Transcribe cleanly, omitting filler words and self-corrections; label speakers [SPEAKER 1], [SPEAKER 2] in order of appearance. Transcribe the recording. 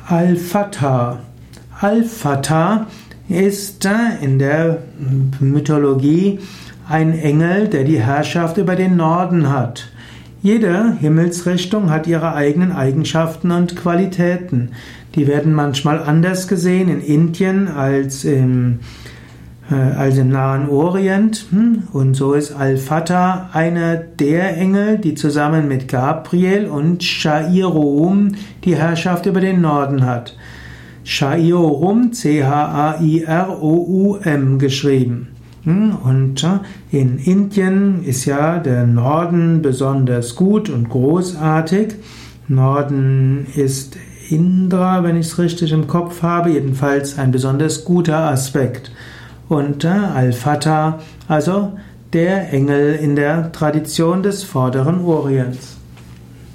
[SPEAKER 1] Al-Fatah. Al-Fatah ist in der Mythologie ein Engel, der die Herrschaft über den Norden hat. Jede Himmelsrichtung hat ihre eigenen Eigenschaften und Qualitäten. Die werden manchmal anders gesehen in Indien als im Nahen Orient. Und so ist Al-Fatah einer der Engel, die zusammen mit Gabriel und Chairum die Herrschaft über den Norden hat. Chairum, Chairoum geschrieben. Und in Indien ist ja der Norden besonders gut und großartig. Norden ist Indra, wenn ich es richtig im Kopf habe, jedenfalls ein besonders guter Aspekt. Und Al-Fatah, also der Engel in der Tradition des Vorderen Orients.